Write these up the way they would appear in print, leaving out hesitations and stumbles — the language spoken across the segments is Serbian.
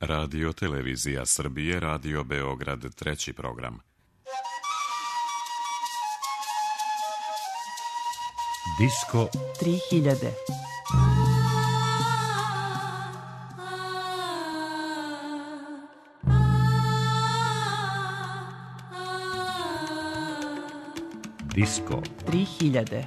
Radio Televizija Srbije, Radio Beograd, treći program. Disko 3000. Disko 3000.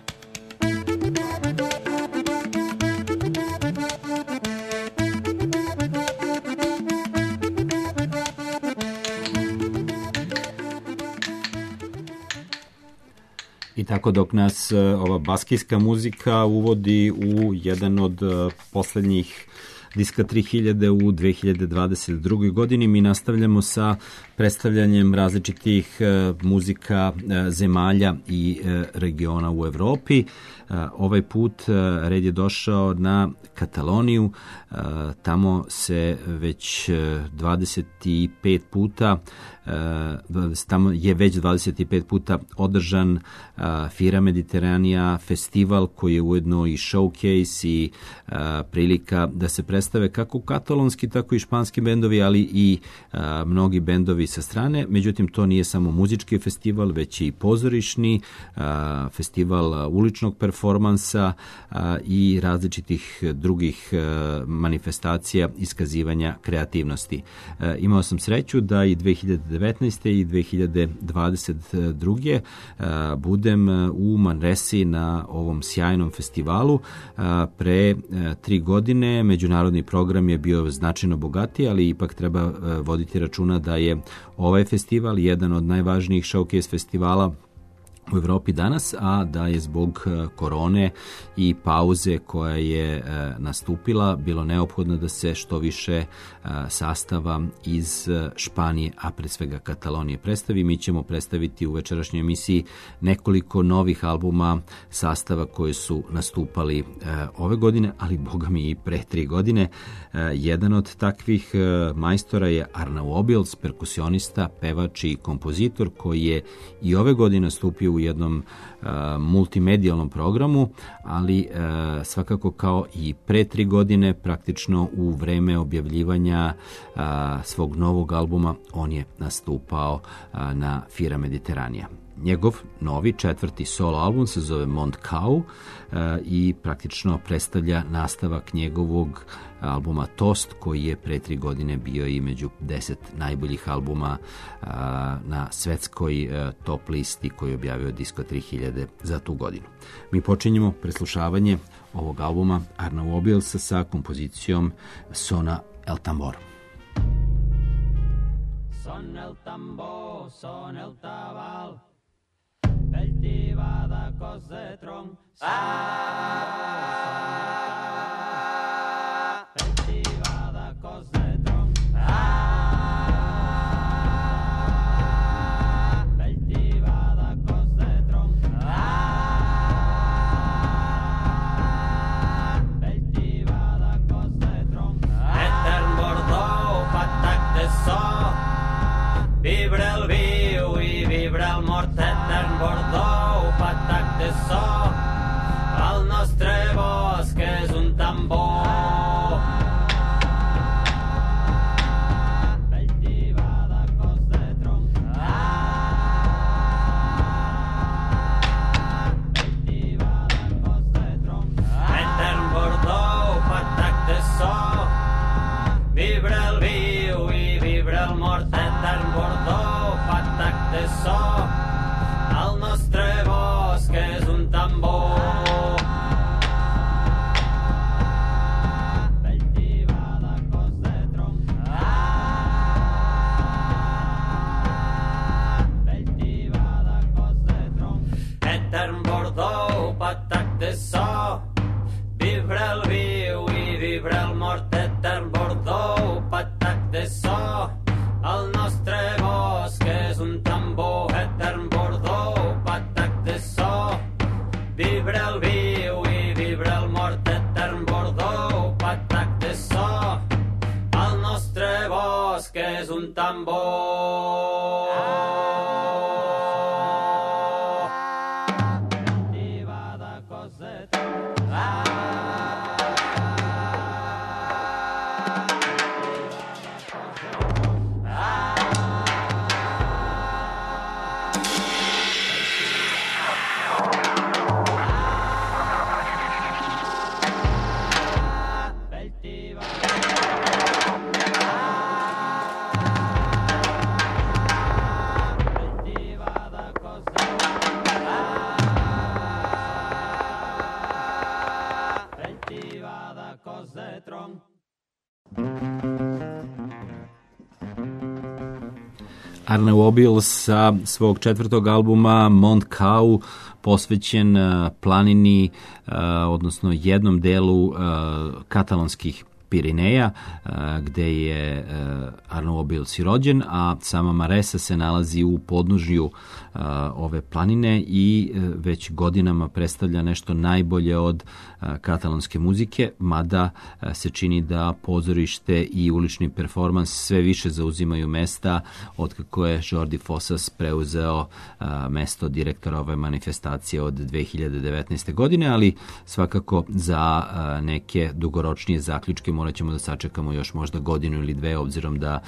I tako dok nas ova baskijska muzika uvodi u jedan od poslednjih Diska 3000 u 2022. godini, mi nastavljamo sa predstavljanjem različitih muzika zemalja i regiona u Evropi. Ovaj put red je došao na Kataloniju. Tamo se već 25 puta tamo je već 25 puta održan Fira Mediteranija festival koji je ujedno i showcase i prilika da se predstave kako katalonski tako i španski bendovi, ali i mnogi bendovi sa strane. Međutim, to nije samo muzički festival, već i pozorišni festival uličnog performansa i različitih drugih manifestacija iskazivanja kreativnosti. Imao sam sreću da i 2019. i 2022. budem u Manresi na ovom sjajnom festivalu. Pre 3 godine međunarodni program je bio značajno bogatiji, ali ipak treba voditi računa da je ovaj festival jedan od najvažnijih showcase festivala u Evropi danas, a da je zbog korone i pauze koja je nastupila bilo neophodno da se što više sastava iz Španije, a pre svega Katalonije predstavi. Mi ćemo predstaviti u večerašnjoj emisiji nekoliko novih albuma sastava koji su nastupali ove godine, ali boga mi i pre 3 godine. Jedan od takvih majstora je Arnau Obils, perkusionista, pevač i kompozitor koji je i ove godine nastupio u jednom multimedijalnom programu, ali svakako kao i pre 3 godine, praktično u vreme objavljivanja svog novog albuma, on je nastupao na Fira Mediteranija. Njegov novi 4. solo album se zove Mont Cau i praktično predstavlja nastavak njegovog albuma Toast, koji je pre 3 godine bio i među 10 najboljih albuma na svetskoj top listi koju je objavio Disko 3000 za tu godinu. Mi počinjemo preslušavanje ovog albuma Arnau Obilsa sa kompozicijom Sona el Tambor. Son el tambor, son el tabal, peltiva de cos de tronc. Peltiva de cos de tronc. Peltiva de cos de tronc. Peltiva de cos de tronc. Etern bordó, patac de so. Vibra el viu i vibra el mort, etern bordó, patac de so. El nostre bosc és un tambor. Peltiva de cos de tronc. Peltiva de cos de tronc. Etern bordó, patac de so. Vibra el viu i vibra el mort, etern bordó, patac de so. El nostre bosc és un tambor. Peltiva de cos de tronc. Peltiva de cos de tronc. Etern bordó, patac de so. Vibra el viu i vibra el mort, etern bordó, patac de so. El nostre bosc és un tambor, etern bordó, patac de so. Vibra el viu i vibra el mort, etern bordó, patac de so. El nostre bosc és un tambor. Peltiva de cos de tronc. Arnaud Obils sa svog 4. albuma Mont Cau, posvećen planini, odnosno jednom delu katalonskih Pirineja, gde je Arnaud Obils i rođen, a sama Maresa se nalazi u podnožju ove planine i već godinama predstavlja nešto najbolje od katalonske muzike, mada se čini da pozorište i ulični performans sve više zauzimaju mesta otkako je Jordi Fossas preuzeo mesto direktora ove manifestacije od 2019. godine, ali svakako za neke dugoročnije zaključke morat ćemo da sačekamo još možda godinu ili dve, obzirom da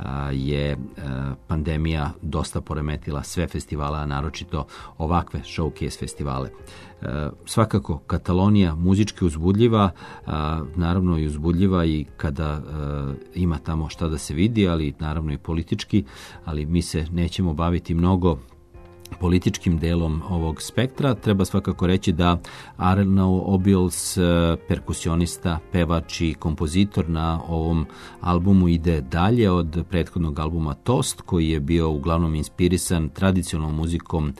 je pandemija dosta poremetila sve festivale, a naročito ovakve showcase festivale. Svakako, Katalonija muzički uzbudljiva, naravno i uzbudljiva i kada ima tamo šta da se vidi, ali naravno i politički, ali mi se nećemo baviti mnogo političkim delom ovog spektra. Treba svakako reći da Arnaud Obils, perkusionista, pevač i kompozitor, na ovom albumu ide dalje od prethodnog albuma Toast, koji je bio uglavnom inspirisan tradicionalnom muzikom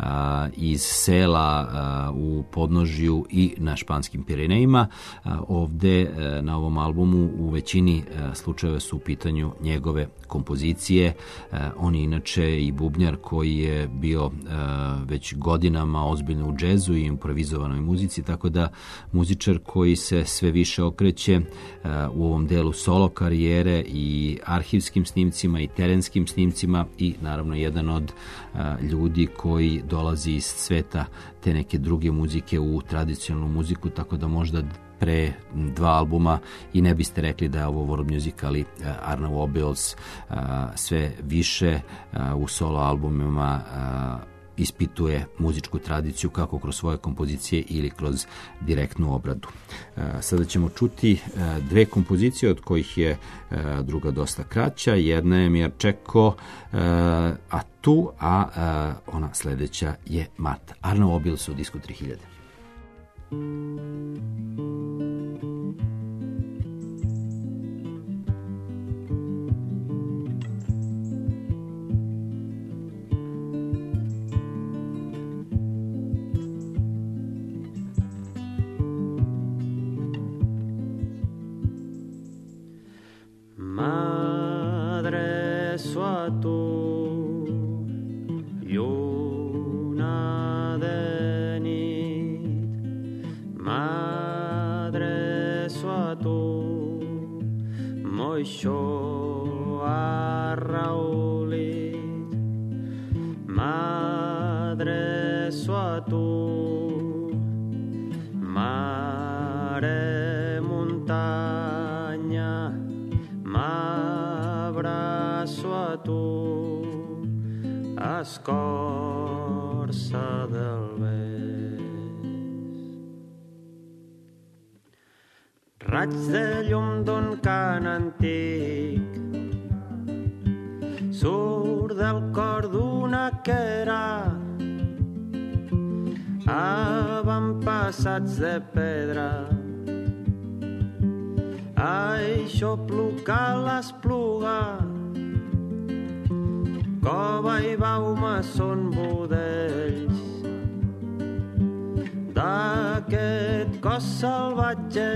iz sela u podnožju i na španskim Pirinejima. Ovde na ovom albumu u većini slučajeva su u pitanju njegove kompozicije. On je inače i bubnjar koji je bio već godinama ozbiljno u džezu i improvizovanoj muzici, tako da muzičar koji se sve više okreće u ovom delu solo karijere i arhivskim snimcima i terenskim snimcima i naravno jedan od ljudi koji dolazi iz sveta te neke druge muzike u tradicionalnu muziku, tako da možda pre 2 albuma i ne biste rekli da je ovo world music, ali Arnaud Obils sve više u solo albumima ispituje muzičku tradiciju kako kroz svoje kompozicije ili kroz direktnu obradu. Sada ćemo čuti 2 kompozicije, od kojih je druga dosta kraća. Jedna je Mirčeko a tu, a ona sledeća je Marta. Arnaud Obils u Disku 3000. Madre sua tu lluna de nit, madre sua tu moixó arraulit, madre sua tu mare muntanya, m'abraço a tu, escorça del bes. Raig de llum d'un cant antic surt del cor d'una quera, avantpassats de pedra. Aixoplo que l'espluga, cova i bauma són budells d'aquest cos salvatge.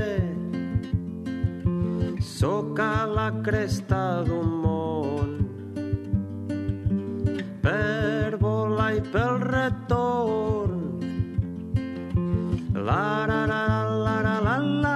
Sóc a la cresta d'un món per volar i pel retorn. La la la la la la la.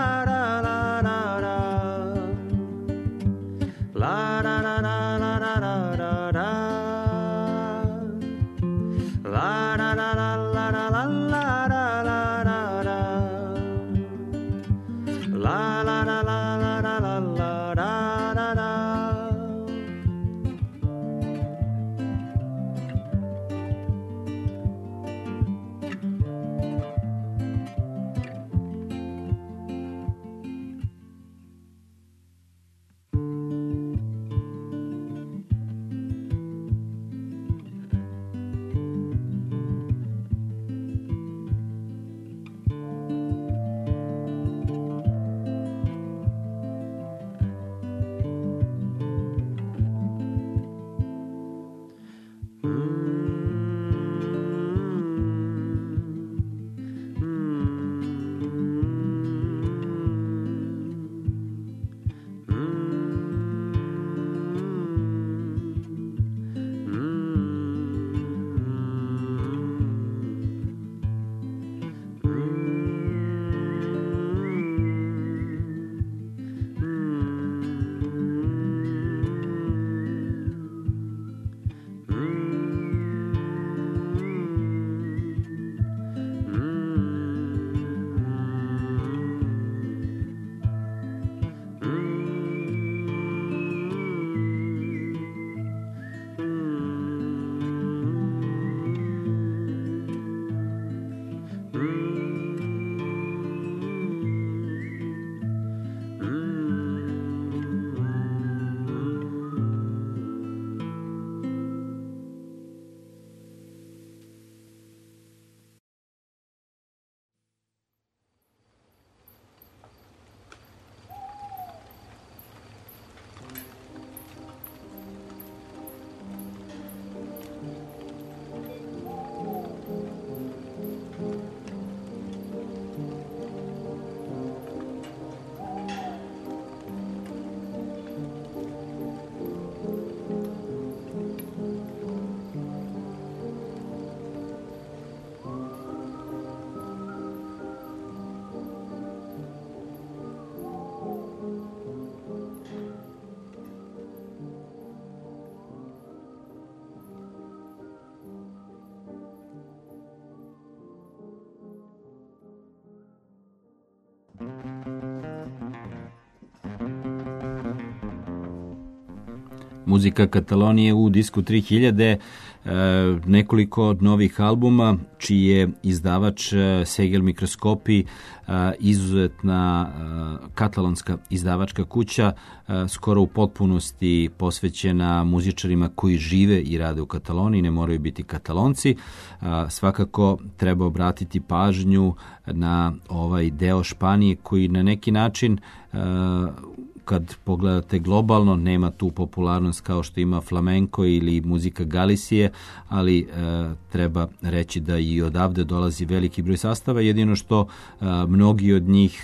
Muzika Katalonije u Disku 3000, nekoliko novih albuma, čiji je izdavač Segel Mikroskopi, izuzetna katalonska izdavačka kuća, skoro u potpunosti posvećena muzičarima koji žive i rade u Kataloniji, ne moraju biti Katalonci. Svakako treba obratiti pažnju na ovaj deo Španije koji na neki način, kad pogledate globalno, nema tu popularnost kao što ima flamenko ili muzika Galicije, ali treba reći da i odavde dolazi veliki broj sastava, jedino što mnogi od njih,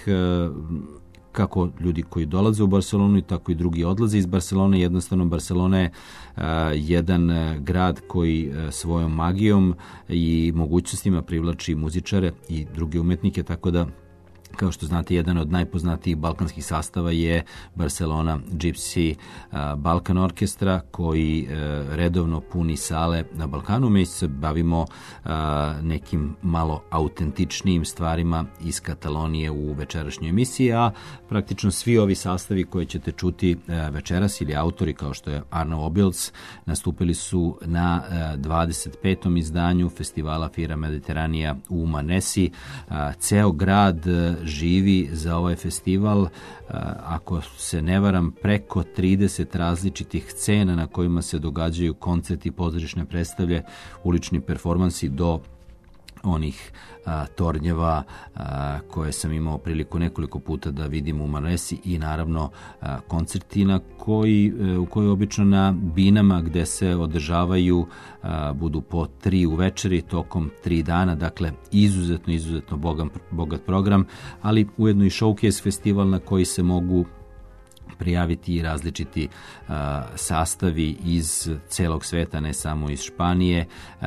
kako ljudi koji dolaze u Barcelonu, tako i drugi odlaze iz Barcelone. Jednostavno, Barcelona je jedan grad koji svojom magijom i mogućnostima privlači muzičare i druge umetnike, tako da, kao što znate, jedan od najpoznatijih balkanskih sastava je Barcelona Gypsy Balkan Orkestra, koji redovno puni sale na Balkanu. Mi se bavimo nekim malo autentičnijim stvarima iz Katalonije u večerašnjoj emisiji, a praktično svi ovi sastavi koje ćete čuti večeras ili autori kao što je Arnau Obils nastupili su na 25. izdanju festivala Fira Mediteranija u Manresi. Ceo grad živi za ovaj festival. Ako se ne varam, preko 30 različitih scena na kojima se događaju koncerti, pozorišne predstave, ulični performansi, do onih tornjeva koje sam imao priliku nekoliko puta da vidim u Manresi, i naravno koncerti u koji obično na binama gde se održavaju budu po 3 uvečeri tokom 3 dana, dakle izuzetno bogat program, ali ujedno i showcase festival na koji se mogu prijaviti i različiti sastavi iz celog sveta, ne samo iz Španije,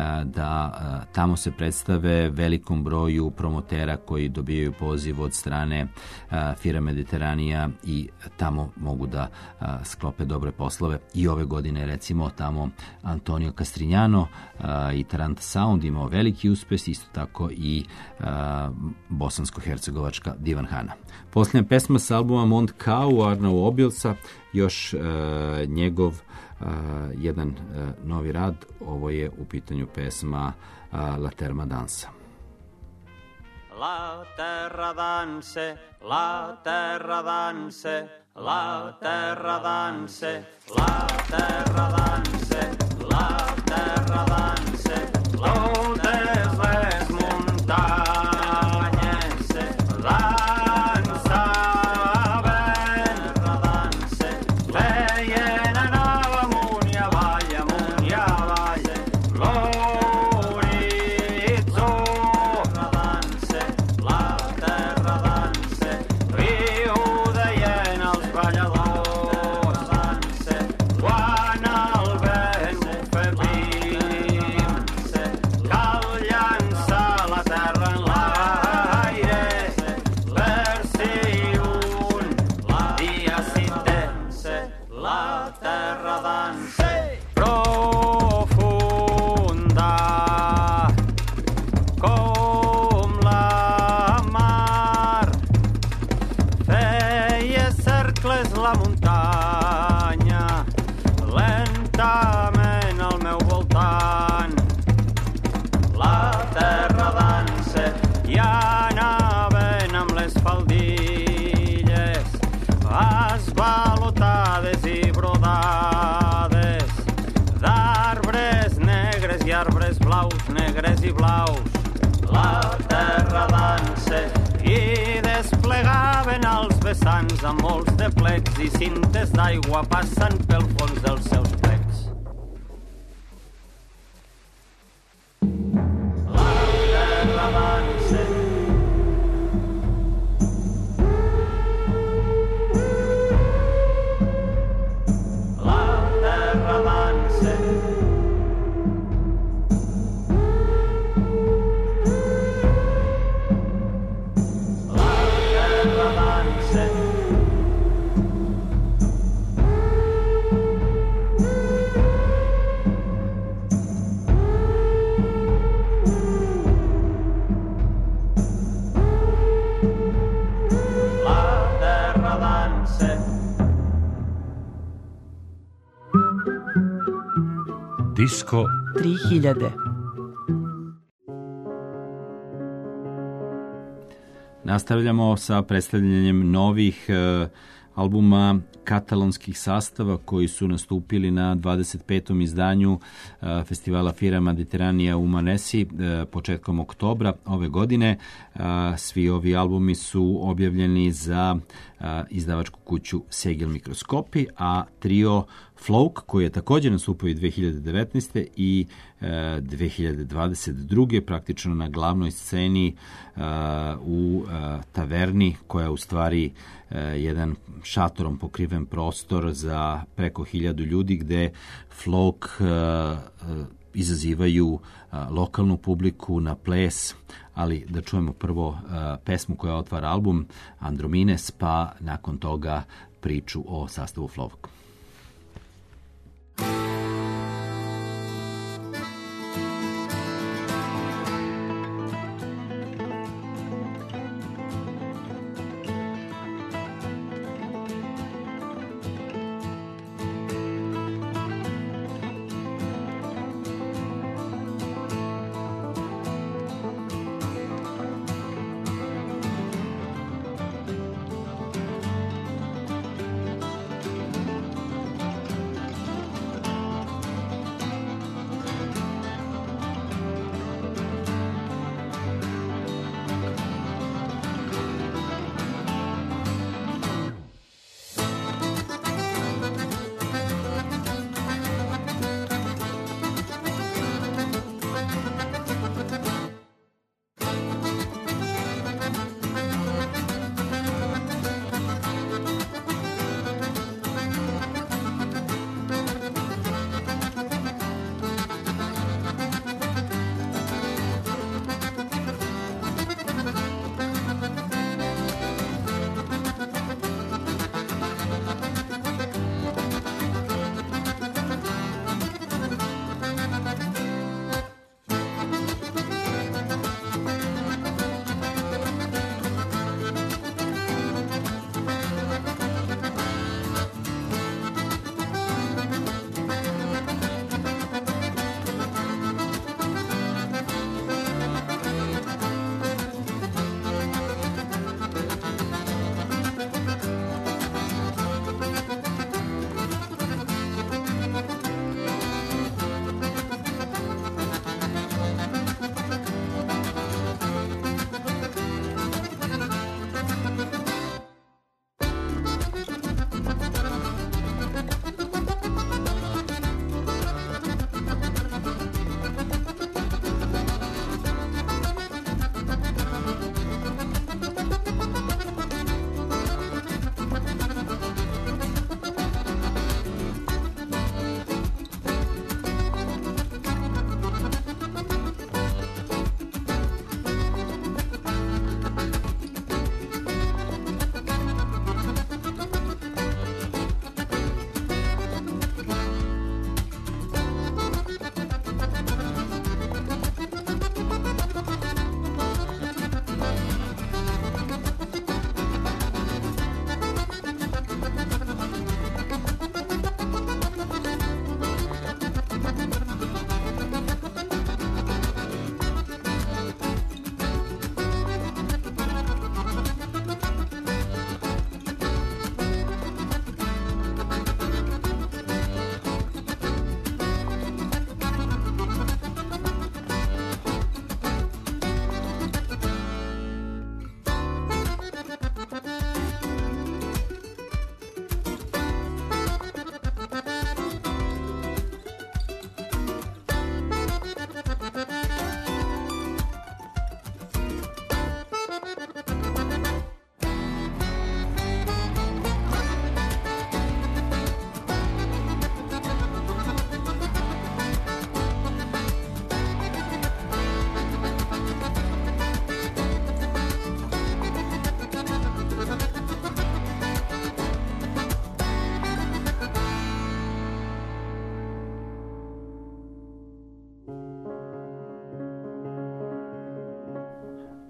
da tamo se predstave velikom broju promotera koji dobijaju poziv od strane Fira Mediteranija i tamo mogu da sklope dobre poslove. I ove godine, recimo, tamo Antonio Castrinjano i Taranta Sound imao veliki uspes, isto tako i bosansko-hercegovačka Divanhana. Posljednja pesma s albuma Mont Kau Arnau Obilsa, još njegov jedan novi rad. Ovo je u pitanju pesma La Terma Dansa. La terra danse, la terra danse, la terra danse, la terra danse, la terra danse, totes les muntanyes dansaven, terra danse, feien anar amunt i avall, l'horitzó, terra danse, la terra danse, riu deien els balladors, danse, quan el vent bufa prim, cal llançar la terra en l'aire, per si un dia s'hi tense, la terra danse, profunda com la mar, feia cercles la muntanya, lentament al meu voltant. La terra dansa i anaven amb les faldilles esvalotades i brodades d'arbres negres i arbres blaus, negres i blaus. La terra dansa i desplegaven els vessants amb molts de plecs i cintes d'aigua passant pel fons dels seus plecs. La terra dansa, la terra dansa, la terra dansa, Disko 3000. Nastavljamo sa predstavljanjem novih albuma katalonskih sastava koji su nastupili na 25. izdanju festivala Fira Mediteranija u Manresi početkom oktobra ove godine. Svi ovi albumi su objavljeni za izdavačku kuću Segel Mikroskopi, a trio Floak, koji je također nastupio i 2019. i 2022. praktično na glavnoj sceni u taverni, koja je u stvari jedan šatorom pokriven prostor za preko 1000 ljudi, gde Floak izazivaju lokalnu publiku na ples, ali da čujemo prvo pesmu koja otvara album Andromines, pa nakon toga priču o sastavu Floak.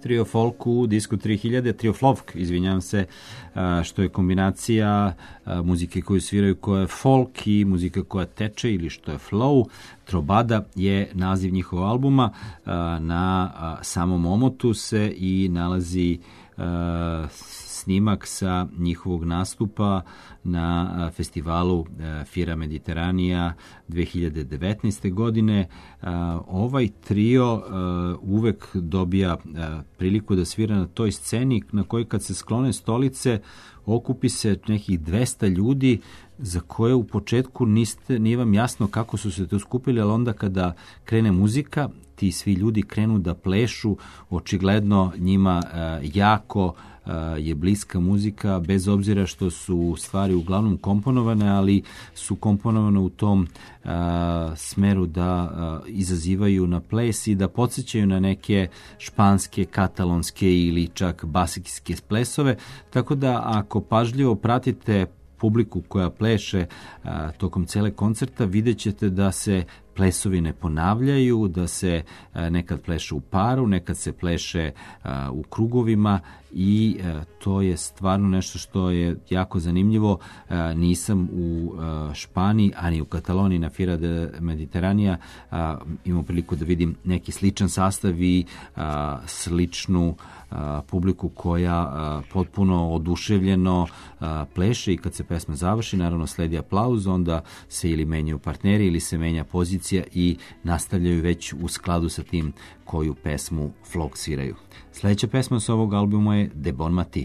Trio folk u Disco 3000, Trio folk, izvinjavam se, što je kombinacija muzike koju sviraju koja je folk i muzika koja teče ili što je flow. Trobada je naziv njihovog albuma. Na samom omotu se i nalazi snimak sa njihovog nastupa na festivalu Fira Mediteranija 2019. godine. Ovaj trio uvek dobija priliku da svira na toj sceni na kojoj kad se sklone stolice okupi se nekih 200 ljudi za koje u početku nije vam jasno kako su se to skupili, ali onda kada krene muzika, ti svi ljudi krenu da plešu, očigledno njima jako je bliska muzika, bez obzira što su stvari uglavnom komponovane, ali su komponovane u tom smeru da izazivaju na ples i da podsjećaju na neke španske, katalonske ili čak baskijske plesove, tako da ako pažljivo pratite publiku koja pleše tokom cele koncerta, vidjet ćete da se plesovi ne ponavljaju, da se nekad pleše u paru, nekad se pleše u krugovima i to je stvarno nešto što je jako zanimljivo. Nisam u Španiji, ani u Kataloniji na Fira de Mediteranija imao priliku da vidim neki sličan sastav i sličnu publiku koja potpuno oduševljeno pleše i kad se pesma završi, naravno sledi aplauz, onda se ili menjaju partneri ili se menja pozicija i nastavljaju već u skladu sa tim koju pesmu folk sviraju. Sljedeća pesma s ovog albuma je De Bon Mati.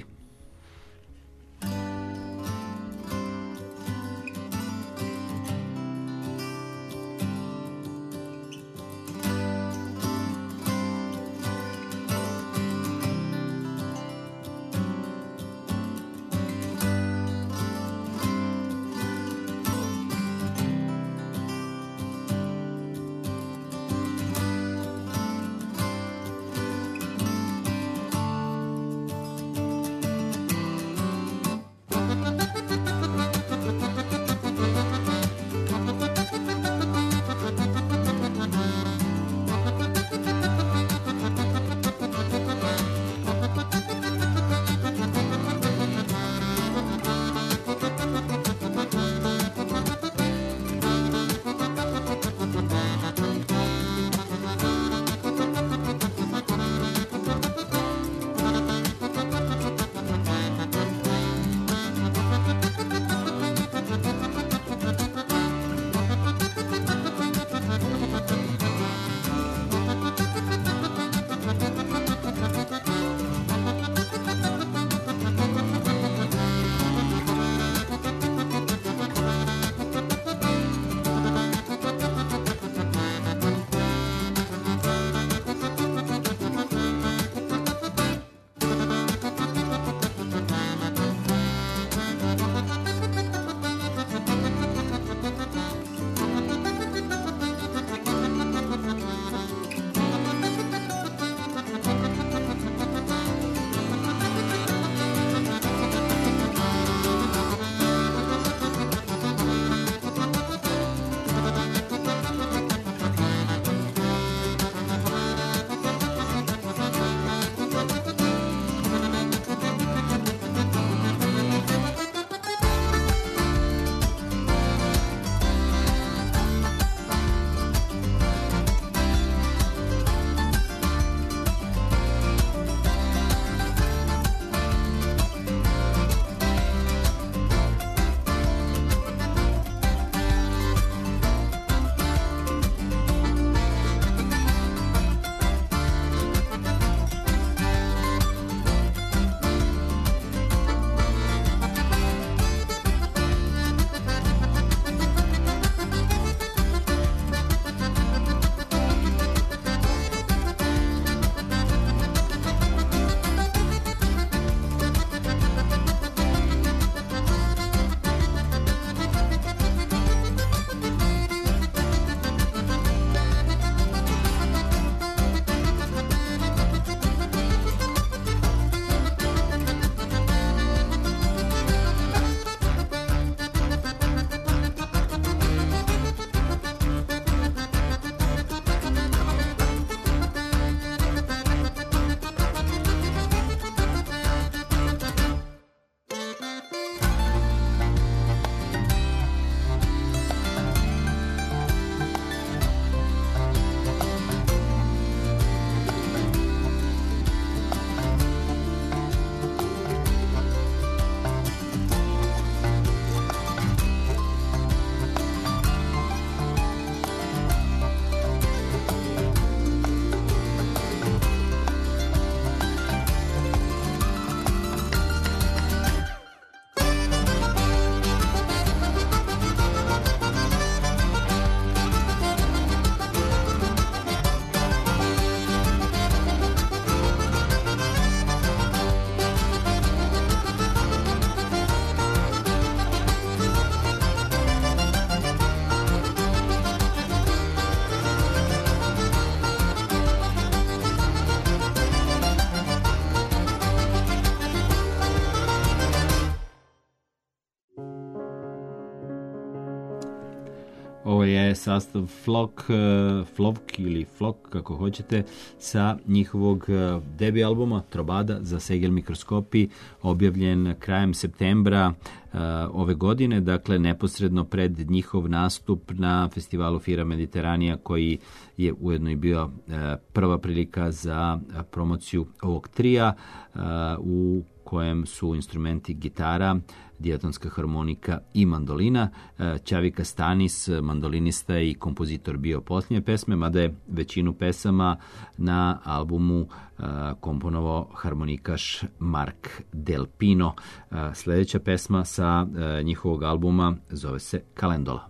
Ovo je sastav Flovk ili Flok, kako hoćete, sa njihovog debi albuma Trobada za Segel mikroskopi, objavljen krajem septembra ove godine, dakle neposredno pred njihov nastup na festivalu Fira Mediteranija, koji je ujedno i bio prva prilika za promociju ovog trija, u kojem su instrumenti gitara, dijatonska harmonika i mandolina. Čavika Stanis, mandolinista i kompozitor, bio posljednje pesme, mada je većinu pesama na albumu komponovao harmonikaš Mark Del Pino. Sljedeća pesma sa njihovog albuma zove se Kalendola.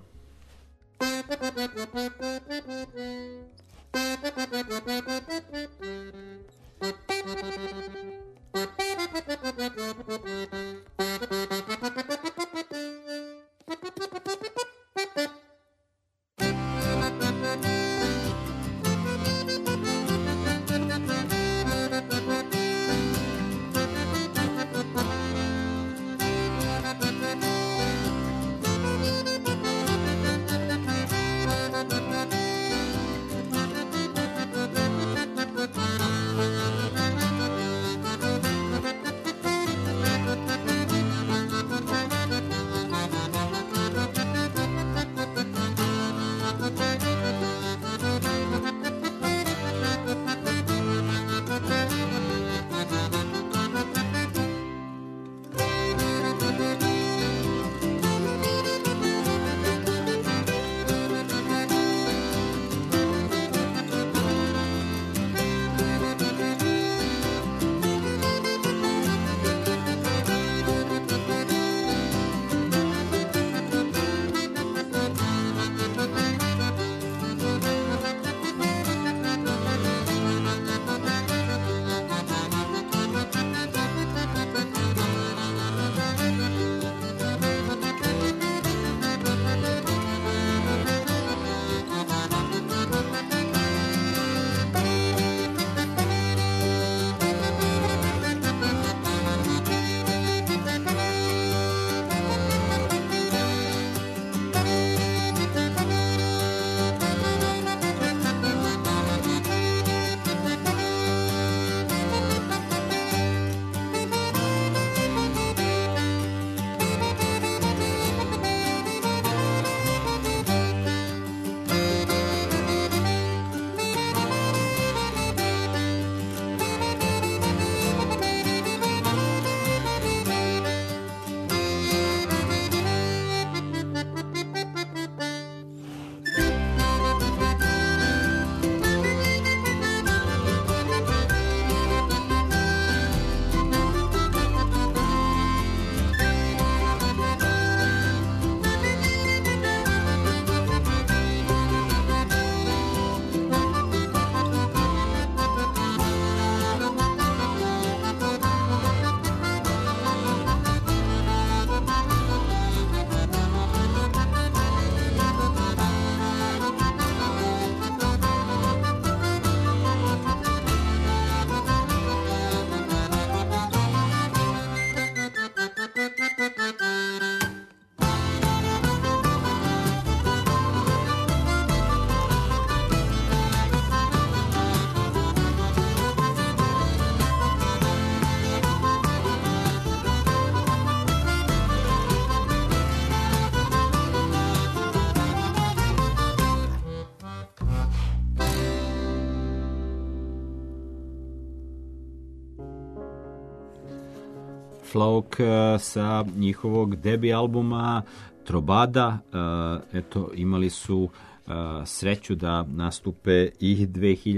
Flauk sa njihovog debi albuma Trobada. Eto, imali su sreću da nastupe i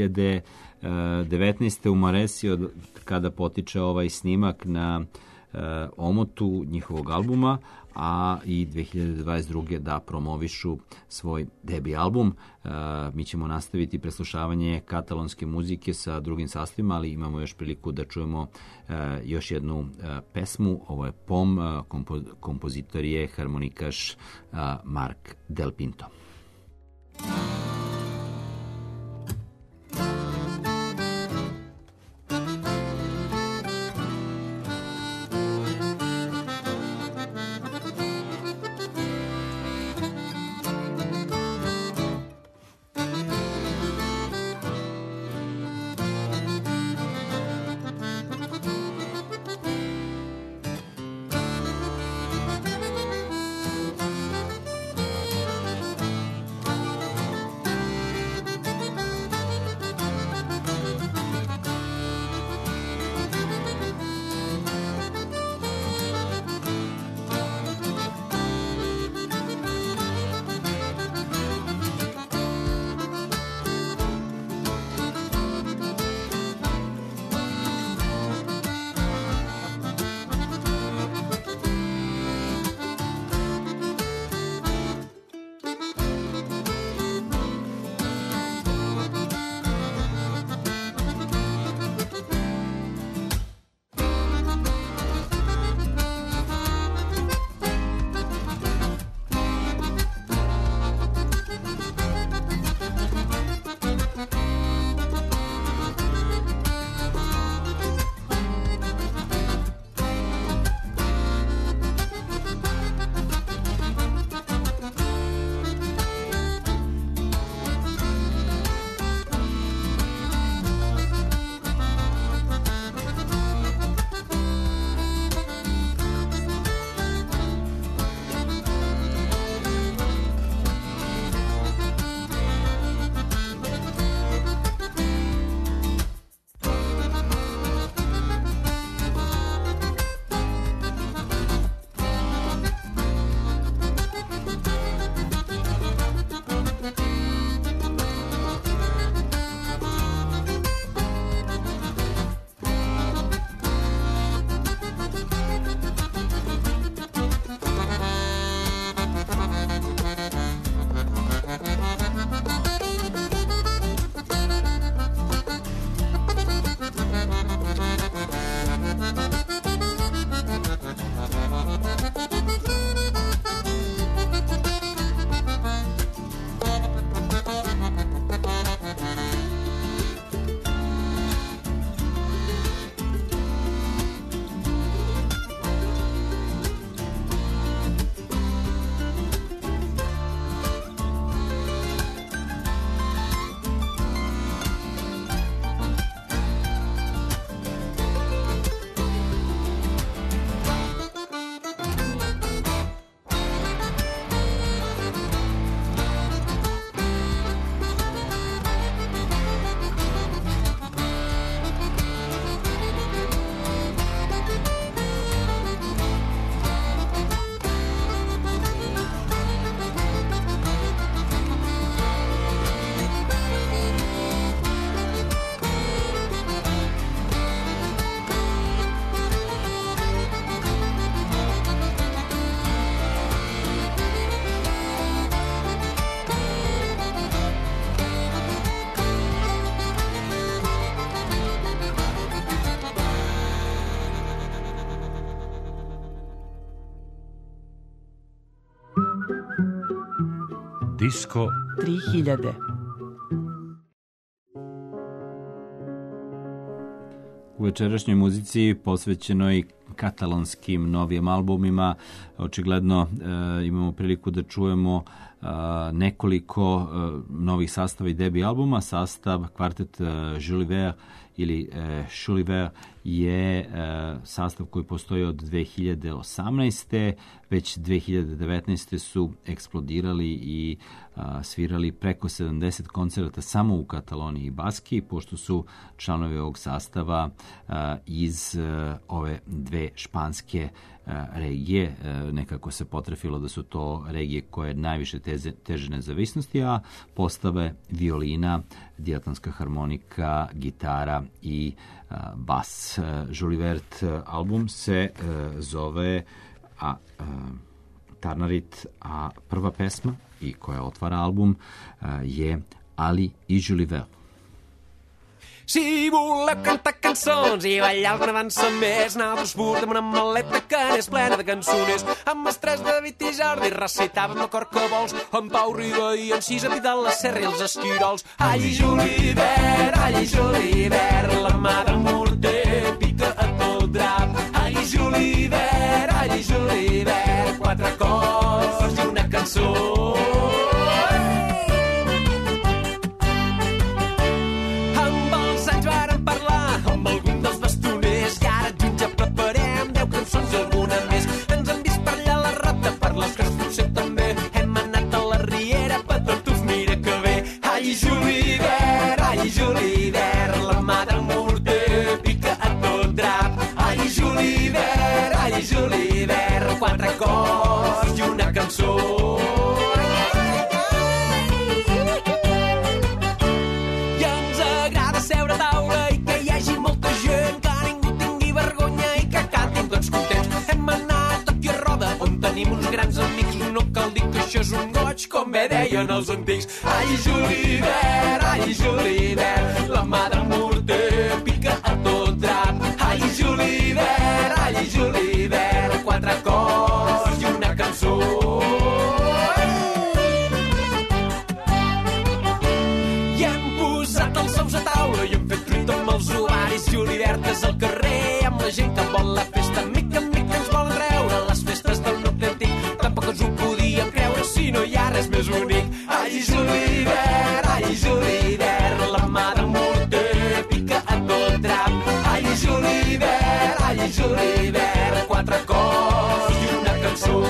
2019. u Maresi, kada potiče ovaj snimak na omotu njihovog albuma, a i 2022. da promovišu svoj debi album. Mi ćemo nastaviti preslušavanje katalonske muzike sa drugim sastavima, ali imamo još priliku da čujemo još jednu pesmu. Ovo je POM, kompozitor je harmonikaš Mark Del Pinto. Disko 3000. U večerašnjoj muzici posvećenoj katalonskim novijim albumima očigledno imamo priliku da čujemo nekoliko novih sastava i debi albuma. Sastav kvartet Jules Vert ili Jules je sastav koji postoji od 2018. Već 2019. su eksplodirali i svirali preko 70 koncerata samo u Kataloniji i Baskiji, pošto su članovi ovog sastava iz ove dve španske regije. Nekako se potrefilo da su to regije koje najviše teže nezavisnosti, a postave violina, dijatonska harmonika, gitara i bas. Jules Vert album se zove Tarnarit, a prva pesma i koja otvara album je Ali i Jules Vert. Si voleu cantar cançons i ballar els avança més, nosaltres portem una maleta que n'és plena de cançoners. Amb els tres David i Jordi recitàvem el cor que vols, en Pau Riba i en Cis, de la Serra i els esquirols. Ai, Jules Vert, la mà del morter pica a tot drap. Ai, Jules Vert, quatre cors i una cançó. Quatre cors i una cançó. I ens agrada seure a taula i que hi hagi molta gent, que ningú tingui vergonya i que cantin tots contents. Hem anat aquí a Roda, on tenim uns grans amics. No cal dir que això és un goig, com bé deien els antics. Ai, Jules Vert, la mà del morter pica a tot drap. Ai, Jules Vert, quatre cors i una cançó. I hem posat els ous a taula i hem fet truita amb els ovaris. Jules Vert és al carrer amb la gent que vol la festa. Mica en mica ens volen treure les festes del nucli antic. Tampoc ens ho podíem creure si no hi ha res més bonic. Ai, Jules Vert, la mà del morter pica a tot drap. Ai, Jules Vert, quatre cors i una cançó.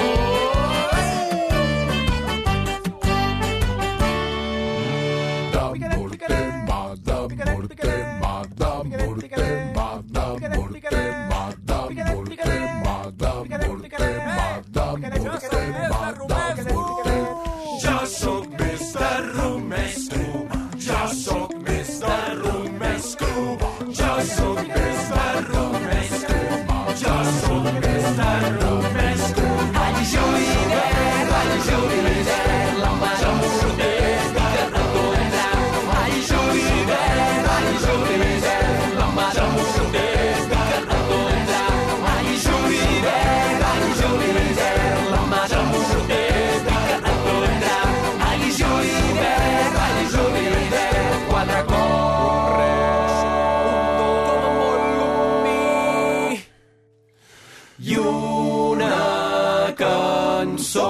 Jo soc Mr. Romesco, jo soc Mr. Romesco, jo soc Mr. Romesco, jo soc Mr. Romesco. Ai, Jules Vert, la mà del morter pica a tot drap. Ai, Jules Vert, la mà del morter pica a tot drap. Ai, Jules Vert, la mà del morter pica a tot drap. Ai, Jules Vert, quatre corres, un do molt lumí i una cançó.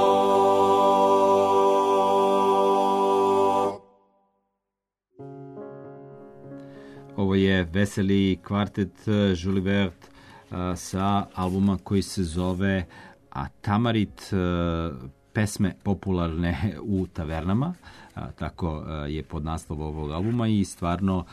Ovo je veseli kvartet Jules Vert sa albuma koji se zove Tamarit, pesme popularne u tavernama, tako je podnaslov ovog albuma i stvarno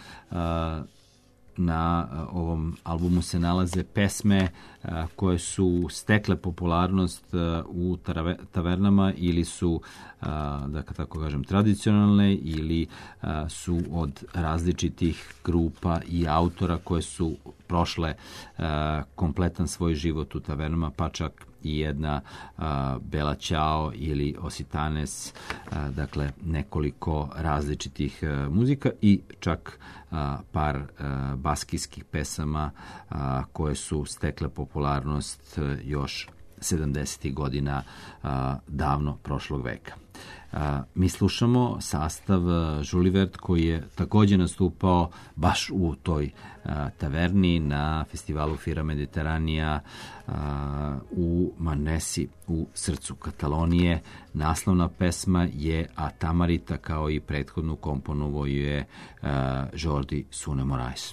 na ovom albumu se nalaze pesme koje su stekle popularnost u tavernama ili su, da tako kažem, tradicionalne ili su od različitih grupa i autora koje su prošle kompletan svoj život u tavernama, pa čak i jedna Bela Ćao ili Ositanes, dakle nekoliko različitih muzika i čak par baskijskih pesama koje su stekle popularnost još 70. godina davno prošlog veka. Mi slušamo sastav Žulivert koji je također nastupao baš u toj taverni na festivalu Fira Mediteranija u Manresi u srcu Katalonije. Naslovna pesma je A Tamarita, kao i prethodnu komponovao je Jordi Sune Moraes.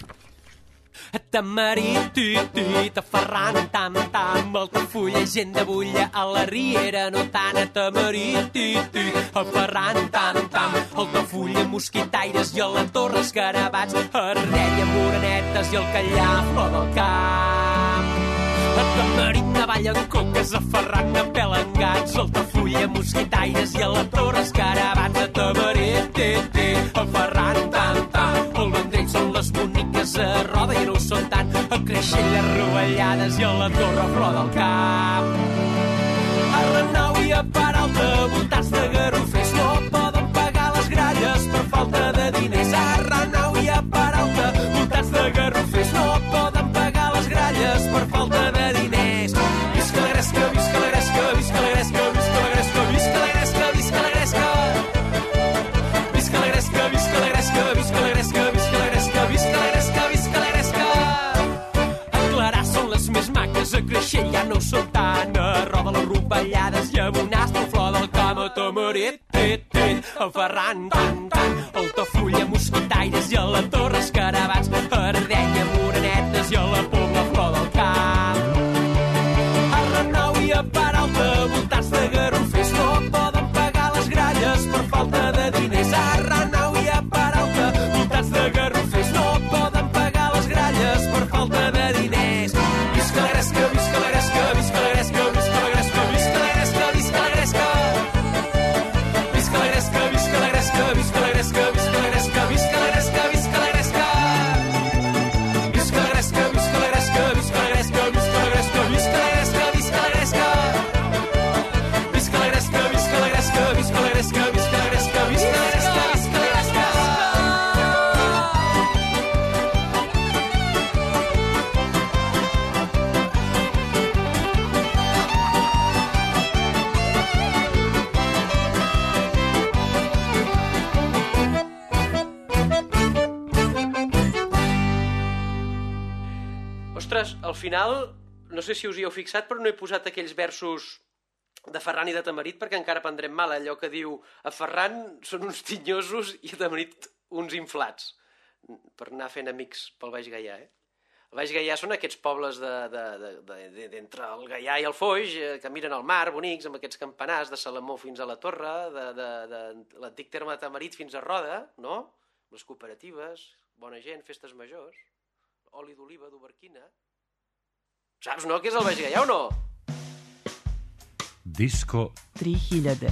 Tamarit, Ferran, tam, tam, Altafulla, gent de bulla, a la riera no tant. Tamarit, Ferran, tam, tam, Altafulla, mosquitaires i a la torre escarabats, Ardenya, morenetes i el Callà, flor del camp. A Tamarit, navallen coques, a Ferran, a pelengats, Altafulla, mosquitaires i a la torre escarabats. A Tamarit, a Ferran, tam, tam, el Vendrell són les boniques, a Roda i no ho són tant, a Creixell les rovellades i a la Torre flor del camp. A Renau i a Peralta, voltats de garrofers, no poden pagar les gralles per falta de diners. A Renau i a Peralta, voltats de garrofers, no poden pagar les gralles per falta de diners. Visca la Gresca, visca la Gresca, visca la Gresca, visca la Gresca, visca la Gresca, visca la Gresca. Visca la Gresca, visca la Gresca, visca la Gresca, visca la Gresca, visca la Gresca, visca la Gresca. A Clarà són les més maques, a Creixell ja no són tant, a Roda les rovellades i a Monastre flor del camp. A Tamarit, a Ferran, tant, tant, Altafulla, mosquitaires i a la Torre escarabats, Ardenya, morenetes i a la Pobla flor del camp. A Renau i a Peralta, voltats de garrofers, no poden pagar les gralles per falta de diners. A Renau i a Peralta, voltats de garrofers, no poden pagar les gralles per falta de diners. Visca la Gresca, visca la Gresca, visca la Gresca, visca la Gresca, visca la Gresca, visca la Gresca. Visca la Gresca, visca la Gresca, visca la Gresca, visca la Gresca, visca la Gresca, visca la Gresca. Visca la Gresca, visca la Gresca, visca la Gresca, visca la Gresca, visca la Gresca, visca la Gresca. Visca la Gresca, visca la Gresca, visca la Gresca, visca la Gresca, visca la Gresca, visca la Gresca. Ostres, al final, no sé si us hi heu fixat, però no he posat aquells versos de Ferran i de Tamarit perquè encara prendrem mal, allò que diu a Ferran són uns tinyosos i a Tamarit uns inflats, per anar fent amics pel Baix Gaià, eh? El Baix Gaià són aquests pobles d'entre el Gaià i el Foix, que miren al mar, bonics, amb aquests campanars de Salamó fins a la Torre, de l'antic terme de Tamarit fins a Roda, no? Les cooperatives, bona gent, festes majors, oli d'oliva, d'oberquina. Saps, no, què és el Baix Gaià o no? Disco 3000.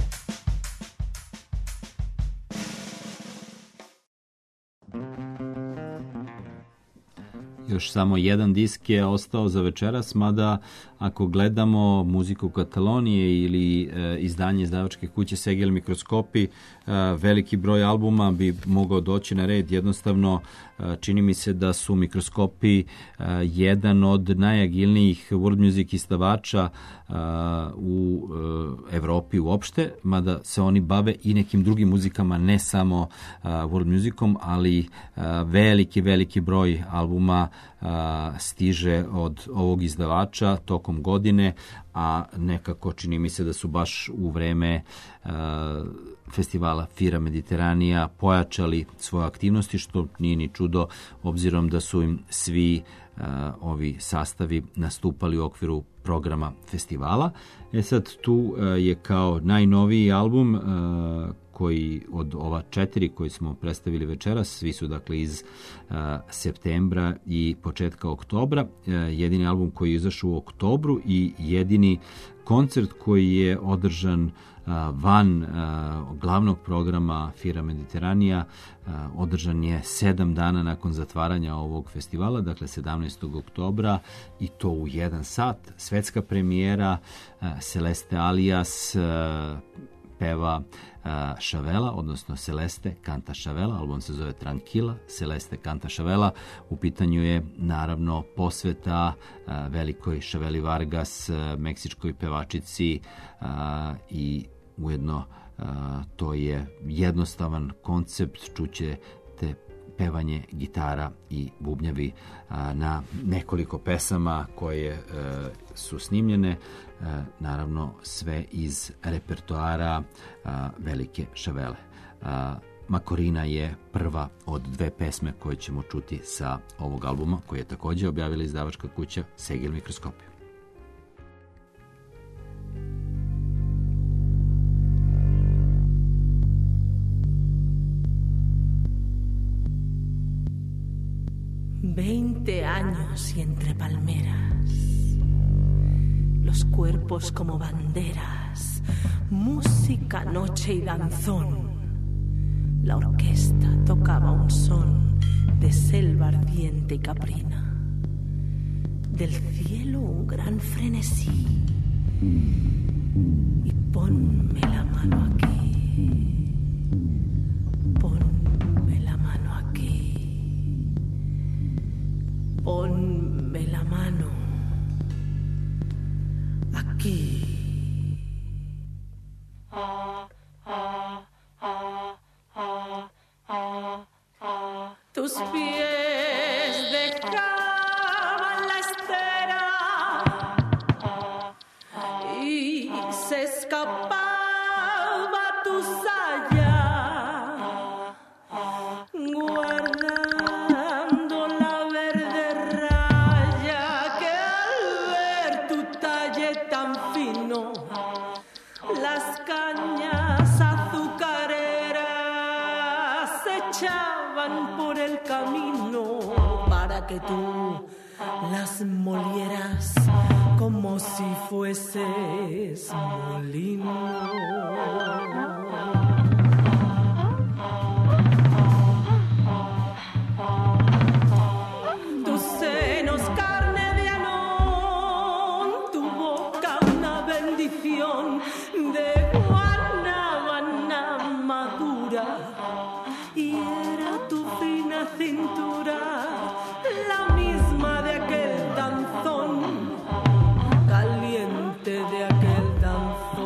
Još samo jedan disk je ostao za večeras, mada ako gledamo muziku Katalonije ili izdanje izdavačke kuće Segel Mikroskopi, veliki broj albuma bi mogao doći na red. Jednostavno, čini mi se da su Mikroskopi jedan od najagilnijih world music izdavača u Evropi uopšte, mada se oni bave i nekim drugim muzikama, ne samo world musicom, ali veliki broj albuma stiže od ovog izdavača tokom godine, a nekako čini mi se da su baš u vreme festivala Fira Mediteranija pojačali svoje aktivnosti, što nije ni čudo, obzirom da su im svi ovi sastavi nastupali u okviru programa festivala. Sad tu je kao najnoviji album koji od ova 4 koji smo predstavili večeras, svi su dakle iz septembra i početka oktobra. Jedini album koji je izašao u oktobru i jedini koncert koji je održan van glavnog programa Fira Mediteranija, održan je 7 dana nakon zatvaranja ovog festivala, dakle 17. oktobra, i to u 1 sat. Svetska premijera, Celeste Alias peva Šavela, odnosno Celeste canta Šavela, album se zove Tranquila, Celeste canta Šavela. U pitanju je naravno posveta velikoj Šaveli Vargas, meksičkoj pevačici i ujedno To je jednostavan koncept, čućete pevanje gitara i bubnjavi na nekoliko pesama koje su snimljene, naravno sve iz repertoara Velike Šavele. Makorina je prva od 2 pesme koje ćemo čuti sa ovog albuma, koji je također objavila izdavačka kuća Segel Mikroskopija. Años y entre palmeras, los cuerpos como banderas, música, noche y danzón. La orquesta tocaba un son de selva ardiente y caprina. Del cielo un gran frenesí. Y ponme la mano aquí. Ponme la mano aquí. Ponme la mano aquí. Tus pies dejaban la estera y se escapaba tu saya, guardando la verde raya que al ver tu talle tan fino, las cañas azucareras se echaban por el camino para que tú las molieras como si fueses molino. Tus senos carne de anón, tu boca una bendición de guanábana madura, y era tu fina cintura la misma de aquel danzón, caliente de aquel danzón.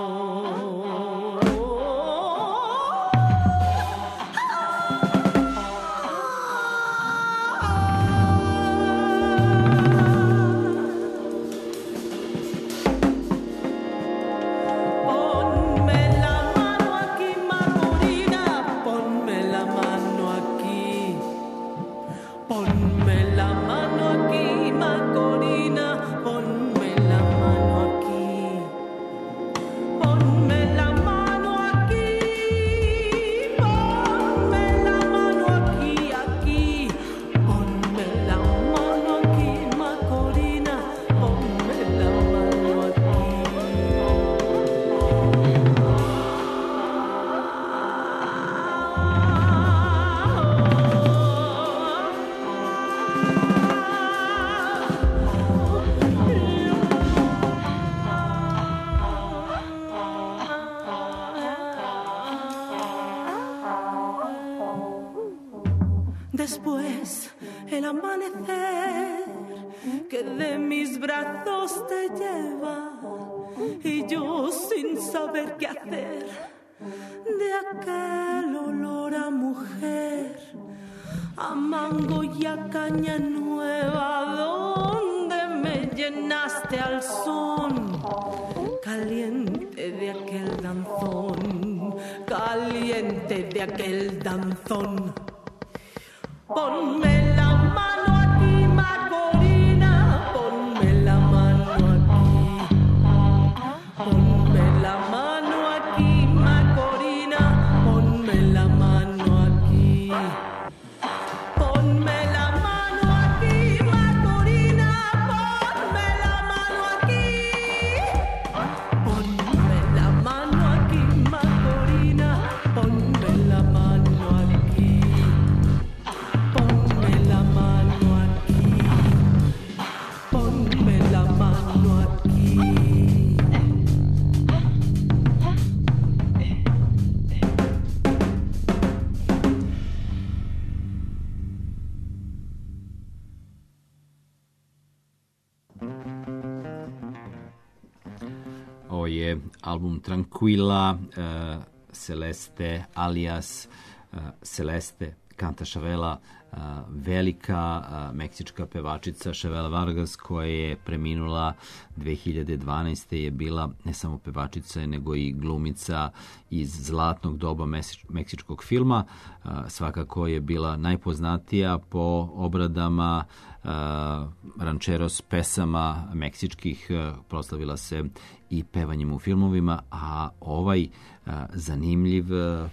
Ponme la mano aquí, Macorina, ponme la mano aquí. Ponme la mano aquí, Macorina, ponme la mano aquí. Ponme la mano aquí, ponme la mano aquí, aquí. Ponme la mano aquí, Macorina, ponme la mano aquí. Después el amanecer que de mis brazos te lleva, y yo sin saber qué hacer de aquel olor a mujer, a mango y a caña nueva, donde me llenaste al son caliente de aquel danzón, caliente de aquel danzón. Ponme la mano aquí, Macorina, ponme la mano aquí. Ponme la mano aquí, Macorina, ponme la mano aquí. Ponme la mano aquí, Macorina, ponme la mano aquí. Ponme la mano aquí, Macorina, ponme la mano aquí. Ponme la mano aquí. Ponme la mano aquí. album Tranquila, Celeste alias Celeste Canta Chavela, velika meksička pevačica Chavela Vargas, koja je preminula 2012. je bila ne samo pevačica, nego i glumica iz zlatnog doba meksičkog filma. Svakako je bila najpoznatija po obradama rancheros pesama meksičkih, proslavila se i pevanjem u filmovima, a ovaj zanimljiv,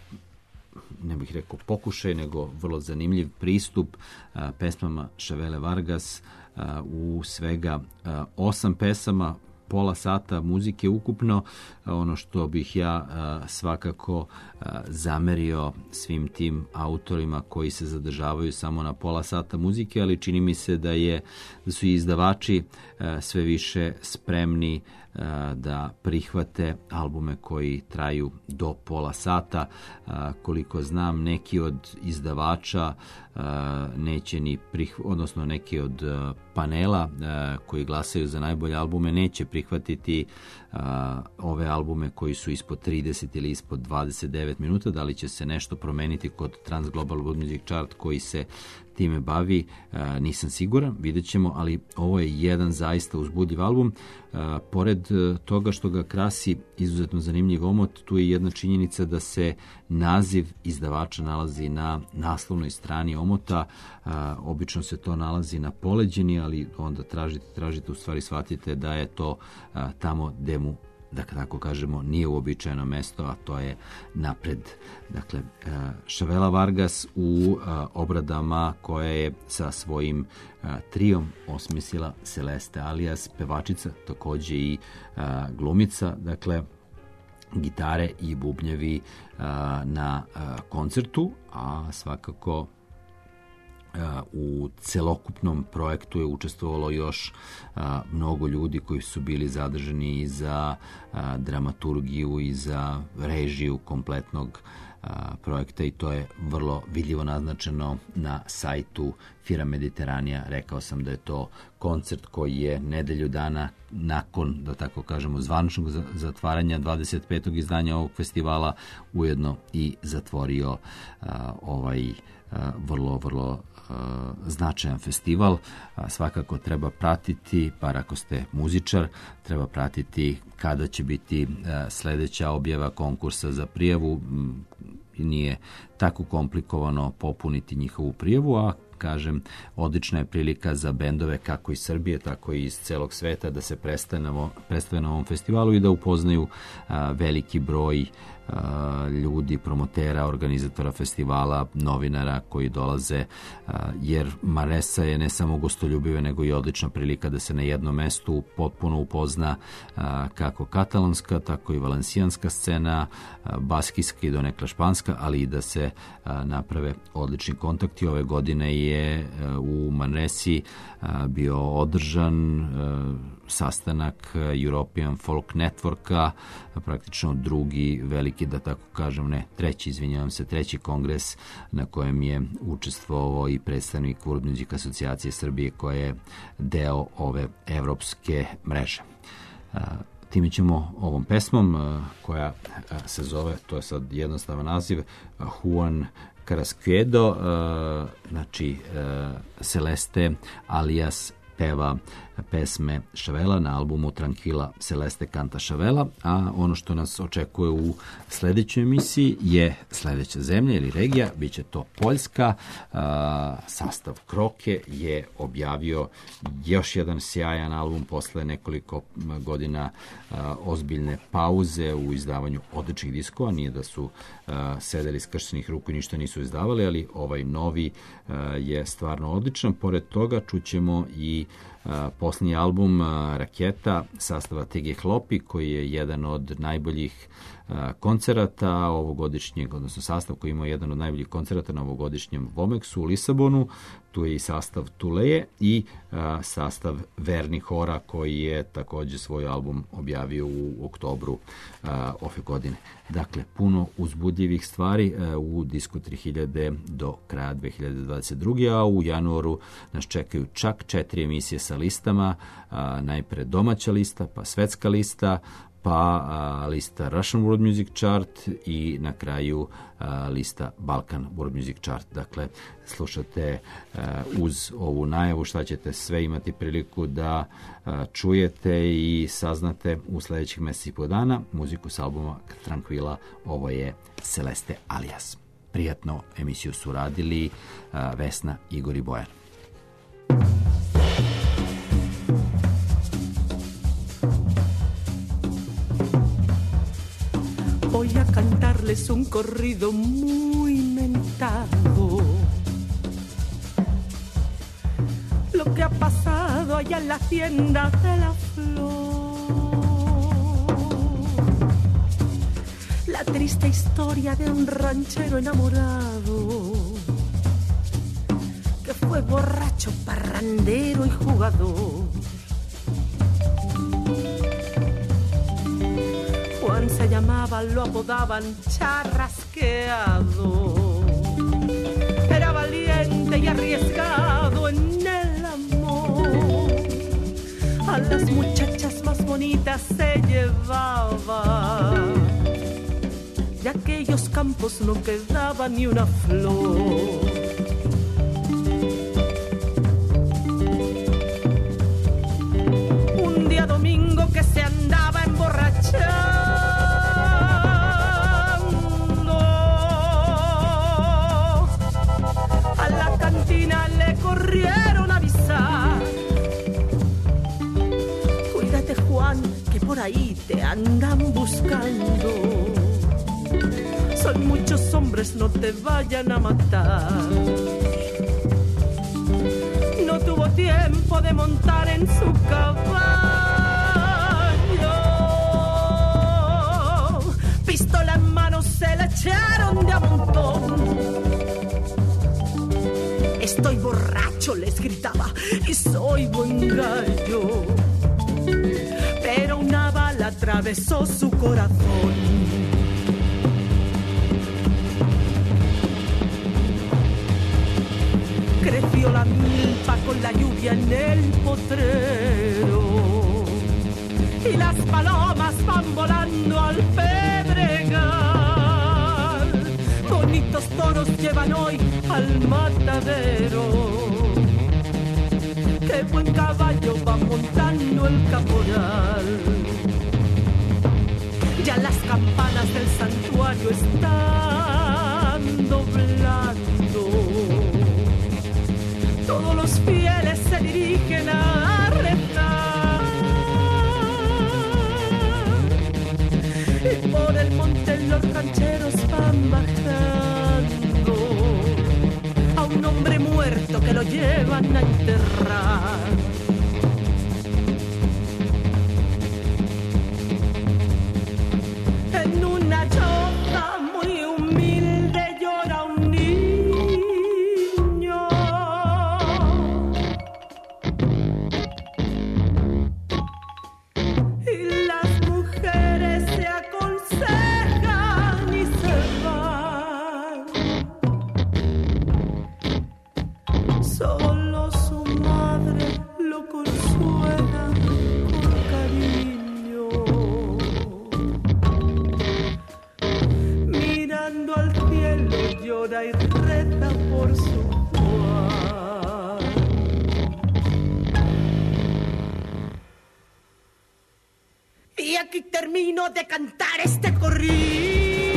ne bih rekao pokušaj, nego vrlo zanimljiv pristup pesmama Chavele Vargas u svega 8 pesama, pola sata muzike ukupno. Ono što bih ja svakako zamerio svim tim autorima koji se zadržavaju samo na pola sata muzike, ali čini mi se da su i izdavači sve više spremni da prihvate albume koji traju do pola sata. Koliko znam, neki od izdavača neće ni odnosno neki od panela koji glasaju za najbolje albume neće prihvatiti ove albume koji su ispod 30 ili ispod 29 minuta. Da li će se nešto promeniti kod Trans Global World Music Chart koji se time bavi, nisam siguran, vidjet ćemo, ali ovo je jedan zaista uzbudljiv album. Pored toga što ga krasi izuzetno zanimljiv omot, tu je jedna činjenica da se naziv izdavača nalazi na naslovnoj strani omota. Obično se to nalazi na poleđini, ali onda tražite, u stvari shvatite da je to tamo gde mu, da tako kažemo, nije uobičajeno mesto, a to je napred. Dakle, Chavela Vargas u obradama koje je sa svojim trijom osmislila Celeste alias pevačica, takođe i glumica, dakle, gitare i bubnjevi na koncertu, a svakako u celokupnom projektu je učestvovalo još mnogo ljudi koji su bili zadržani i za dramaturgiju i za režiju kompletnog projekta, i to je vrlo vidljivo naznačeno na sajtu Fira Mediteranija. Rekao sam da je to koncert koji je nedelju dana nakon, da tako kažemo, zvaničnog zatvaranja 25. izdanja ovog festivala ujedno i zatvorio ovaj vrlo značajan festival. Svakako treba pratiti, bar ako ste muzičar, treba pratiti kada će biti sledeća objava konkursa za prijavu. Nije tako komplikovano popuniti njihovu prijavu, a kažem, odlična je prilika za bendove kako iz Srbije, tako i iz celog sveta da se predstave na ovom festivalu i da upoznaju veliki broj ljudi, promotera, organizatora festivala, novinara koji dolaze, jer Manresa je ne samo gostoljubiva, nego i odlična prilika da se na jednom mestu potpuno upozna kako katalonska, tako i valencijanska scena, baskijska i donekle španska, ali i da se naprave odlični kontakti. Ove godine je u Manresi bio održan sastanak European Folk Networka, praktično drugi veliki, da tako kažem, treći kongres na kojem je učestvovao i predstavnik World Music asocijacije Srbije, koja je deo ove evropske mreže. Time ćemo ovom pesmom koja se zove, to je sad jednostavan naziv, Juan Carrasquedo, znači Celeste alias peva pesme Chavela na albumu Tranquila Celeste Canta Chavela, a ono što nas očekuje u sledećoj emisiji je sledeća zemlja ili regija, bit će to Poljska. Sastav Kroke je objavio još jedan sjajan album posle nekoliko godina ozbiljne pauze u izdavanju odličnih diskova. Nije da su sedeli skrštenih ruku i ništa nisu izdavali, ali ovaj novi je stvarno odličan. Pored toga čućemo i posljednji album Raketa sastava TG Hlopi, koji je jedan od najboljih koncerata ovogodišnjeg, odnosno sastav koji imao jedan od najboljih koncerata na ovogodišnjem Vomexu u Lisabonu. Tu je i sastav Tuleje i sastav Verni Hora, koji je takođe svoj album objavio u oktobru ove godine. Dakle, puno uzbudljivih stvari u Disco 3000 do kraja 2022. A u januaru nas čekaju čak 4 emisije sa listama. Najpre domaća lista, pa svetska lista, pa lista Russian World Music Chart i na kraju lista Balkan World Music Chart. Dakle, slušate uz ovu najavu šta ćete sve imati priliku da čujete i saznate u sljedećih mjesec i po dana. Muziku s albuma Tranquila, ovo je Celeste Alias. Prijatno emisiju su radili Vesna, Igor i Bojan. Voy a cantarles un corrido muy mentado. Lo que ha pasado allá en la hacienda de la flor. La triste historia de un ranchero enamorado que fue borracho, parrandero y jugador. Juan se llamaba, lo apodaban Charrasqueado. Era valiente y arriesgado en el amor. A las muchachas más bonitas se llevaba. De aquellos campos no quedaba ni una flor. Un día domingo que se andaba emborrachando, a la cantina le corrieron a avisar: cuídate, Juan, que por ahí te andan buscando. Son muchos hombres, no te vayan a matar. No tuvo tiempo de montar en su caballo. Pistola en mano se la echaron de a montón. Estoy borracho, les gritaba, y soy buen gallo. Pero una bala atravesó su corazón. Creció la milpa con la lluvia en el potrero y las palomas van volando al pedregal. Bonitos toros llevan hoy al matadero. Qué buen caballo va montando el caporal. Ya las campanas del santuario están doblando. Todos los fieles se dirigen a rezar. Y por el monte los rancheros van bajando a un hombre muerto que lo llevan a enterrar. En una choza muy humilde llora un niño. Y las mujeres se aconsejan y se van. Solo su madre lo consuela con cariño. Mirando al cielo llora y reza por su Juan. Y aquí termino de cantar este corrido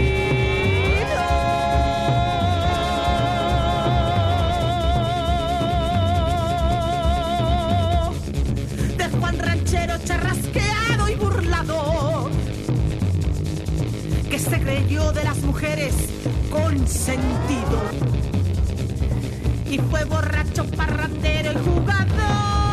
de Juan ranchero charrasqueado y burlador, que se creyó de las mujeres consentido y fue borracho, parrandero y jugador.